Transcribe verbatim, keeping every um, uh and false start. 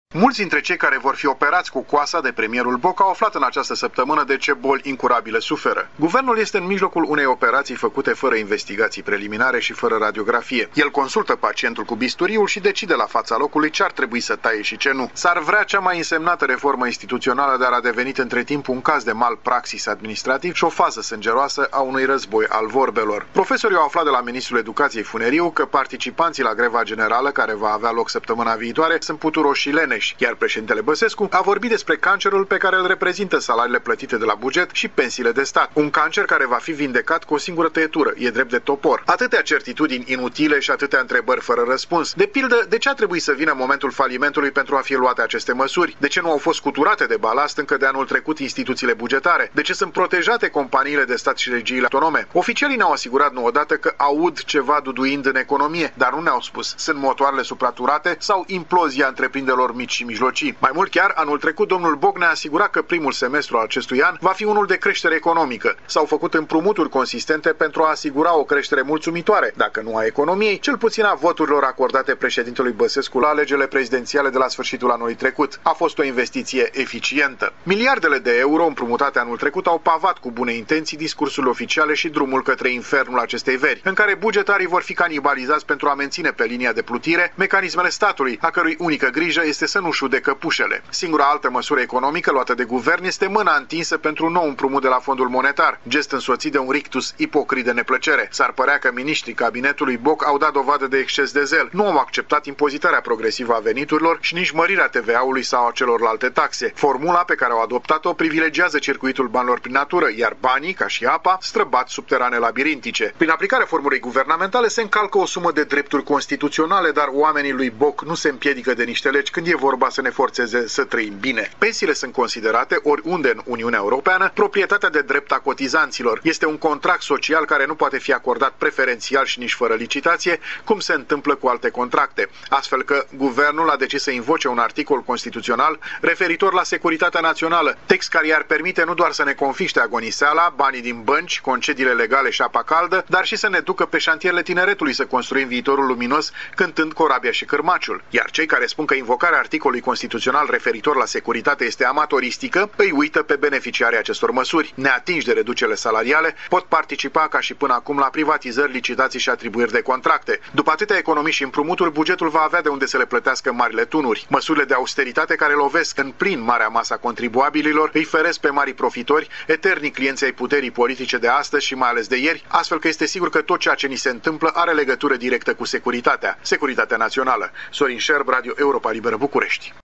Mulți dintre cei care vor fi operați cu coasa de premierul Boc au aflat în această săptămână de ce boli incurabile suferă. Guvernul este în mijlocul unei operații făcute fără investigații preliminare și fără radiografie. El consultă pacientul cu bisturiul și decide la fața locului ce ar trebui să taie și ce nu. S-ar vrea cea mai însemnată reformă instituțională, dar a devenit între timp un caz de malpraxis administrativ și o fază sângeroasă a unui război al vorbelor. Profesorii au aflat de la ministrul educației Funeriu că participanții la greva generală, care va avea loc săptămâna viitoare, sunt puturoși și leneși. Iar președintele Băsescu a vorbit despre cancerul pe care îl reprezintă salariile plătite de la buget și pensiile de stat. Un cancer care va fi vindecat cu o singură tăietură, e drept de topor. Atâtea certitudini inutile și atâtea întrebări fără răspuns. De pildă, de ce a trebuit să vină momentul falimentului pentru a fi luate aceste măsuri? De ce nu au fost scuturate de balast încă de anul trecut instituțiile bugetare? De ce sunt protejate companiile de stat și regiile autonome? Oficialii ne-au asigurat nu odată că aud ceva duduind în economie, dar nu ne-au spus sunt motoarele supraturate sau implozia întreprinderilor mici și mijlocii. Mai mult chiar, anul trecut, domnul Boc ne-a asigurat că primul semestru al acestui an va fi unul de creștere economică. S-au făcut împrumuturi consistente pentru a asigura o creștere mulțumitoare, dacă nu a economiei, cel puțin a voturilor acordate președintelui Băsescu la alegerile prezidențiale de la sfârșitul anului trecut. A fost o investiție eficientă. Miliardele de euro împrumutate anul trecut au pavat cu bune intenții discursurile oficiale și drumul către infernul acestei veri, în care bugetarii vor fi canibalizați pentru a menține pe linia de plutire mecanismele statului, a cărui unică grijă este să nu-și udecă pușele. Singura altă măsură economică luată de guvern este mâna întinsă pentru un nou împrumut de la Fondul Monetar, gest însoțit de un rictus ipocrit de neplăcere. S-ar părea că miniștrii cabinetului Boc au dat dovadă de exces de zel. Nu au acceptat impozitarea progresivă a veniturilor și nici mărirea T V A-ului sau a celorlalte taxe. Formula pe care au adoptat-o privilegiază circuitul banilor prin natură, iar banii, ca și apa, străbat subterane labirintice. Prin aplicarea formulei guvernamentale se încalcă o sumă de drepturi constituționale, dar oamenii lui Boc nu se împiedică de niște legi când e vorba să ne forțeze să trăim bine. Pensiile sunt considerate, oriunde în Uniunea Europeană, proprietatea de drept a cotizanților. Este un contract social care nu poate fi acordat preferențial și nici fără licitație, cum se întâmplă cu alte contracte. Astfel că guvernul a decis să invoce un articol constituțional referitor la securitatea națională, text care i-ar permite nu doar să ne confiște agoniseala, banii din bănci, concediile legale și apa caldă, dar și să ne ducă pe șantierele tineretului să construim viitorul luminos cântând corabia și cârmaciul. Iar cei care spun că invocarea articolului constituțional referitor la securitate este amatoristică, îi uită pe beneficiarii acestor măsuri. Neatinși de reducerile salariale, pot participa ca și până acum la privatizări, licitații și atribuiri de contracte. După atâtea economii și împrumuturi, bugetul va avea de unde să le plătească marile tunuri. Măsurile de austeritate care lovesc în plin marea masă a contribuabililor îi feresc pe mari profitori, eternii clienți ai puterii politice de astăzi și mai ales de ieri, astfel că este sigur că tot ceea ce ni se întâmplă are legătură directă cu securitatea, securitatea națională. Sorin Șerb, Radio Europa Liberă, București.